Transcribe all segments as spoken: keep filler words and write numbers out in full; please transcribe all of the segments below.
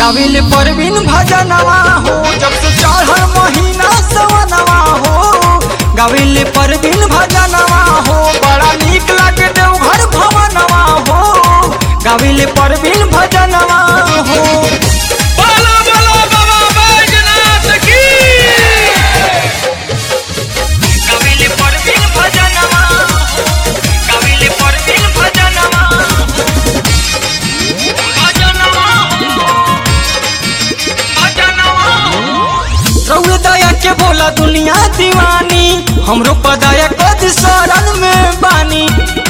गाविल परवीन भजनवा हो जब से चढ़ल महीना सवनवा हो। गाविल परवीन भजनवा हो बड़ा नीक लागे देवघर भवनवा हो। गाविल परवीन भजनवा हो। बोलो बोलो बाबा बैजनाथ की। गाविल परवीन भजनवा हो। गाविल परवीन भजनवा रउए दया के बोला दुनिया दीवानी हमरो पदाया कद शरण में बानी।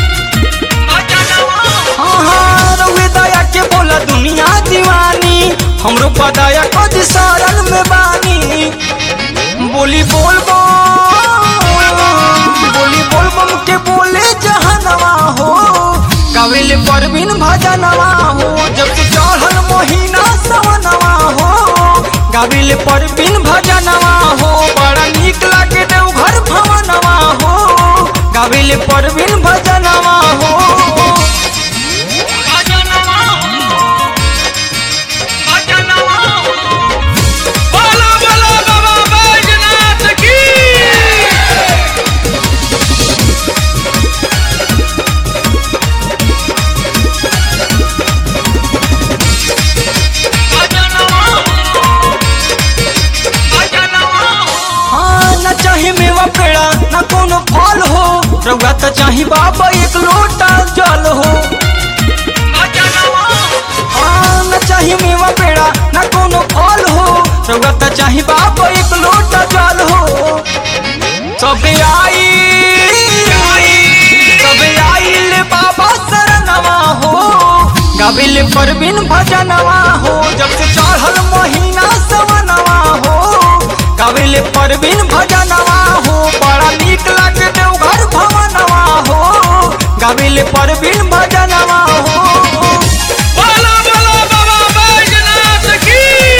हाँ हाँ रउए दया के बोला दुनिया दीवानी हमरो पदाया कद शरण में बानी। बोली बोल बम बोली बोल बम के बोले जहनवा हो। गाविल परवीन भजनवा हो जब से चढ़ल महीना सवनवा हो। गाविल परवीन भजनवा हो बड़ा नीक लागे देवघर भवनवा हो। गाविल परवीन भजनवा हो। भजनवा हो भजनवा हो। बोलो बोलो बाबा बैजनाथ की। न चाहे मेवा पेड़ा न कोनो फल हो। रउआ तो चाही बाबा एक लोटा जल हो। हाँ न चाहे मेवा पेड़ा न कोनो फल हो। रउआ तो चाही बाबा एक लोटा जल हो। सबे आई सबे आइल बाबा शरणवा हो। गाविल परवीन भजनवा हो जब से चढ़ल महीना सवनवा हो। गाविल परवीन भजनवा हो बड़ा नीक लागे देवघर भवनवा हो। गाविल परवीन भजनवा हो। बोलो बोलो बाबा बैजनाथ की।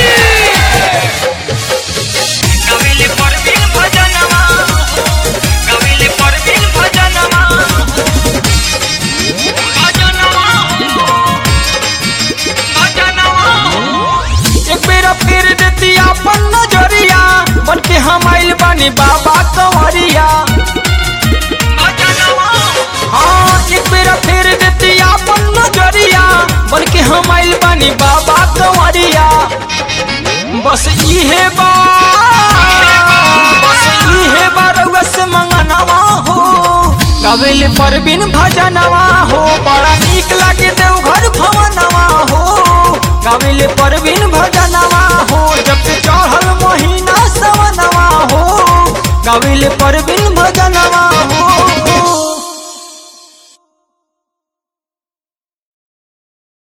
गाविल परवीन भजनवा हो। गाविल परवीन भजनवा भजनवा भजनवा एक बेरा फेर देती अपन नजरिया बन के हम आइल बानी बाबा कंवरिया। हाँ एक बेरा फेर देती अपन नजरिया बन के हम आइल बानी बाबा कंवरिया। बस इहे बा बस इहे बा रउआ से मंगनवा हो। गाविल परवीन भजनवा हो बड़ा नीक लागे देवघर भवनवा हो। गाविल परवीन भजनवा हो जब से चढ़ल महीना सवनवा हो। गाविल परवीन भजन